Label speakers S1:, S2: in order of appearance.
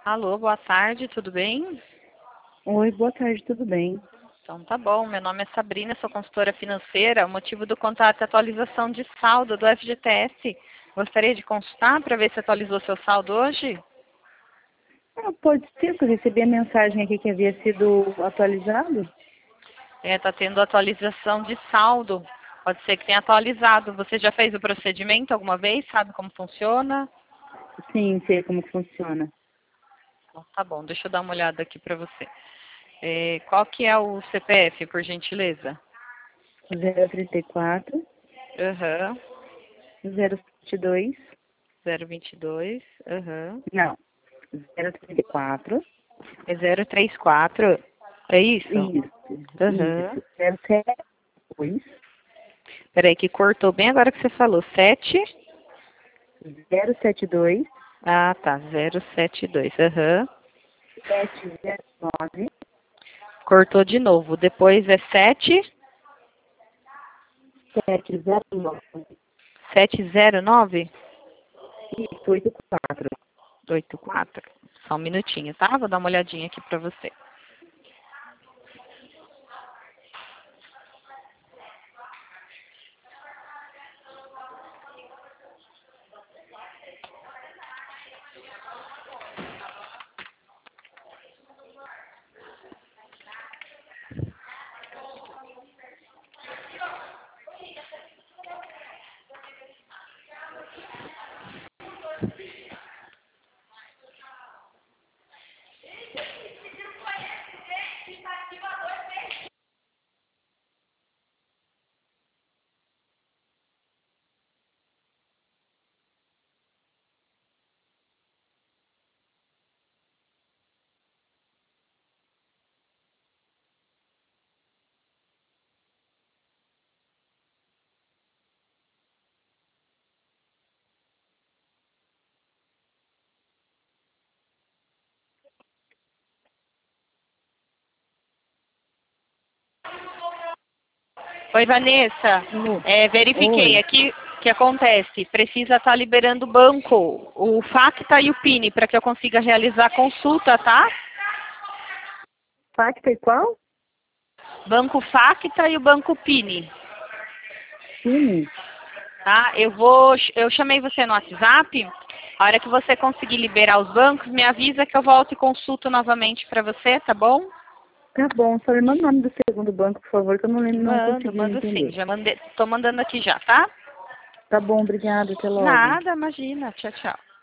S1: Alô, boa tarde, tudo bem?
S2: Oi, boa tarde, tudo bem?
S1: Então tá bom, meu nome é Sabrina, sou consultora financeira. O motivo do contato é atualização de saldo do FGTS. Gostaria de consultar para ver se atualizou seu saldo hoje?
S2: Pode ser que eu recebi a mensagem aqui que havia sido atualizado?
S1: Tá tendo atualização de saldo. Pode ser que tenha atualizado. Você já fez o procedimento alguma vez? Sabe como funciona?
S2: Sim, sei como que funciona.
S1: Então, tá bom, deixa eu dar uma olhada aqui para você. Qual que é o CPF, por gentileza?
S2: 034
S1: Aham,
S2: 072,
S1: 022, aham.
S2: não, 034,
S1: É 034. É isso? Aham.
S2: isso, 072,
S1: Peraí, que cortou bem agora que você falou. 7.
S2: 072,
S1: Ah, tá. 072. Aham.
S2: 709,
S1: Cortou de novo. Depois é 7.
S2: 709,
S1: 709.
S2: isso, 84.
S1: 84. Só um minutinho, tá? Vou dar uma olhadinha aqui pra você. Oi, Vanessa. Verifiquei
S2: Oi,
S1: aqui o que acontece. Precisa estar liberando o banco, o FACTA e o PIN, para que eu consiga realizar a consulta, tá?
S2: Pacta e qual?
S1: Banco FACTA e o banco PIN.
S2: Cine?
S1: Tá? Eu chamei você no WhatsApp. A hora que você conseguir liberar os bancos, me avisa que eu volto e consulto novamente para você, tá bom?
S2: Tá bom, só me manda o nome do segundo banco, por favor, que eu não lembro, não
S1: Mando,
S2: consegui
S1: mando sim.
S2: entender.
S1: Já mandei, tô mandando aqui já, tá?
S2: Tá bom, obrigada, até logo.
S1: Nada, imagina. Tchau, tchau.